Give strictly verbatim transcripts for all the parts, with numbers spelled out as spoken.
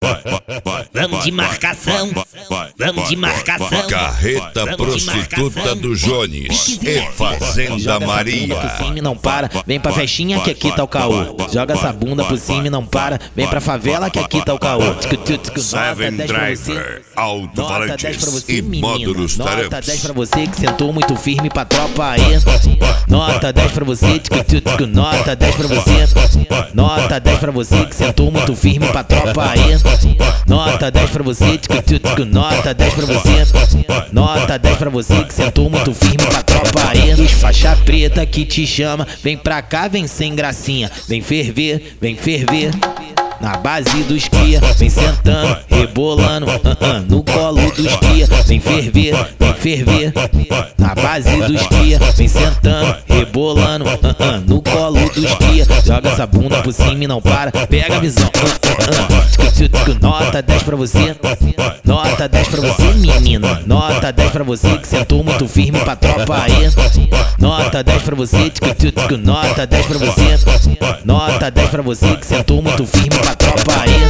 Vamos de marcação, vamos de marcação. Carreta prostituta do Jones e Fazenda Maria. Joga essa bunda por cima e não para, vem pra festinha que aqui tá o caô. Joga essa bunda por cima e não para, vem pra favela que aqui tá o caô. Seven Driver, alto-falantes e módulos Nota taramps. dez pra você que sentou muito firme pra tropa aí. Nota dez pra você, tchic, tchic, tchic, nota dez pra você. Nota dez pra você que sentou muito firme pra tropa aí. Nota dez pra você, tchic, tchic, tchic, nota dez pra você. Nota dez pra você que sentou muito firme pra tropa aí. Os faixa preta que te chama, vem pra cá, vem sem gracinha. Vem ferver, vem ferver. Na base dos cria, vem sentando, rebolando, uh -uh, no colo dos cria, vem ferver, vem ferver. Na base dos cria, vem sentando, rebolando, uh -uh, no colo dos cria. Joga essa bunda por cima e não para, pega a visão. Uh -uh, uh. Nota dez pra você, nota dez pra você, menina. Nota dez pra você que sentou muito firme pra tropa aí. Nota dez pra você, nota dez pra você. Nota dez pra você que sentou muito firme pra tropa aí.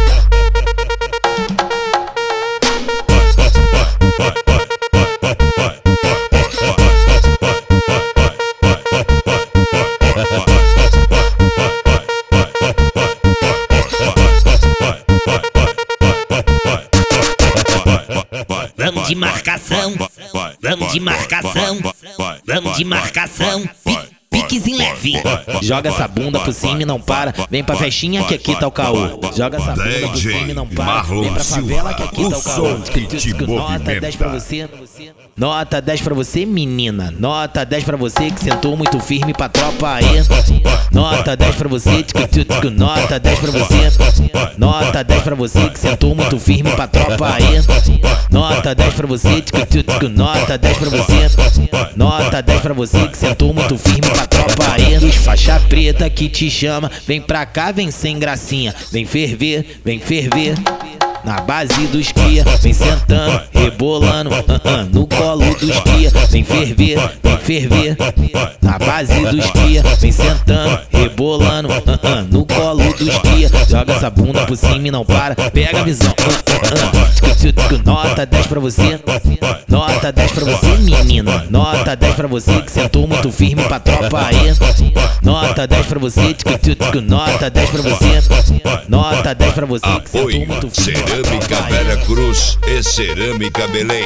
Vamos de marcação, vamos de marcação, vamos de marcação. Piquezinho leve. Joga essa bunda por cima e não para, vem pra festinha que aqui tá o caô. Joga essa bunda por cima e não para, vem pra favela que aqui tá o caô. Nota dez pra você, nota dez pra você, menina. Nota dez pra você que sentou muito firme pra tropa aí. Nota dez pra você, nota dez pra você. Nota dez pra você que sentou muito firme pra tropa aí. Nota dez pra você, nota dez pra você. Nota dez pra você que sentou muito firme pra tropa aí. Os faixa preta que te chama, vem pra cá, vem sem gracinha. Vem ferver, vem ferver. Na base dos cria, vem sentando, rebolando, uh -uh, no colo dos cria, vem ferver, vem ferver. Na base dos cria, vem sentando, rebolando, uh -uh, no colo dos cria. Joga essa bunda por cima e não para, pega a visão. Uh -uh. Nota dez pra você, nota dez pra você, menina. Nota dez pra você que sentou muito firme pra tropa aí. Nota dez pra você, nota dez pra você. Nota dez pra você que sentou muito firme. Cerâmica Vera Cruz e Cerâmica Belém.